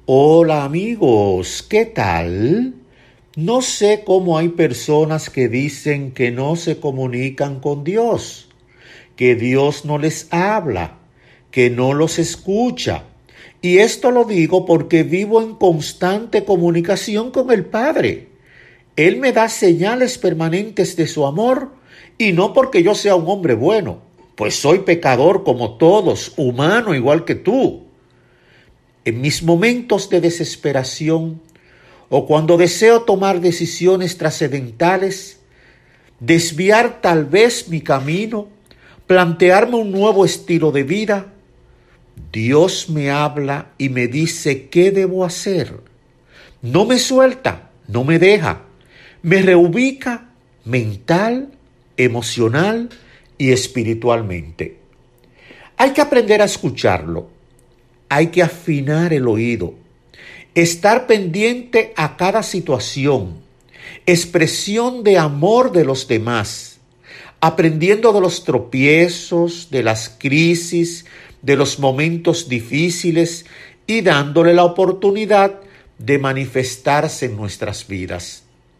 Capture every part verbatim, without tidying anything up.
Hola amigos, ¿qué tal? No sé cómo hay personas que dicen que no se comunican con Dios, que Dios no les habla, que no los escucha. Y esto lo digo porque vivo en constante comunicación con el Padre. Él me da señales permanentes de su amor y no porque yo sea un hombre bueno, pues soy pecador como todos, humano igual que tú. En mis momentos de desesperación o cuando deseo tomar decisiones trascendentales, desviar tal vez mi camino, plantearme un nuevo estilo de vida, Dios me habla y me dice qué debo hacer. No me suelta, no me deja, me reubica mental, emocional y espiritualmente. Hay que aprender a escucharlo, hay que afinar el oído, estar pendiente a cada situación, expresión de amor de los demás, aprendiendo de los tropiezos, de las crisis, de los momentos difíciles y dándole la oportunidad de manifestarse en nuestras vidas.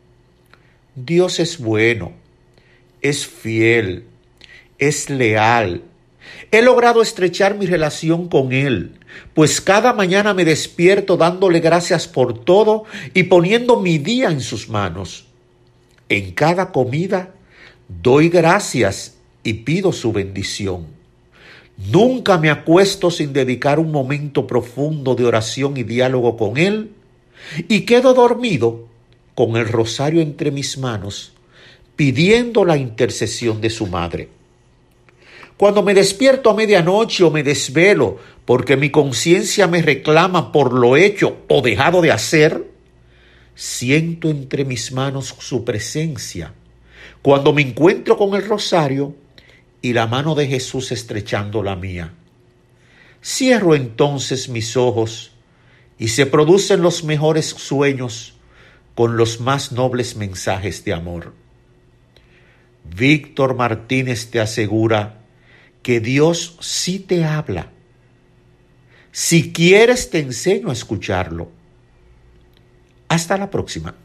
Dios es bueno, es fiel, es leal. He logrado estrechar mi relación con Él, pues cada mañana me despierto dándole gracias por todo y poniendo mi día en sus manos. En cada comida doy gracias y pido su bendición. Nunca me acuesto sin dedicar un momento profundo de oración y diálogo con Él y quedo dormido con el rosario entre mis manos, pidiendo la intercesión de su madre. Cuando me despierto a medianoche o me desvelo porque mi conciencia me reclama por lo hecho o dejado de hacer, siento entre mis manos su presencia. Cuando me encuentro con el rosario y la mano de Jesús estrechando la mía, cierro entonces mis ojos y se producen los mejores sueños con los más nobles mensajes de amor. Víctor Martínez te asegura que Dios sí te habla. Si quieres, te enseño a escucharlo. Hasta la próxima.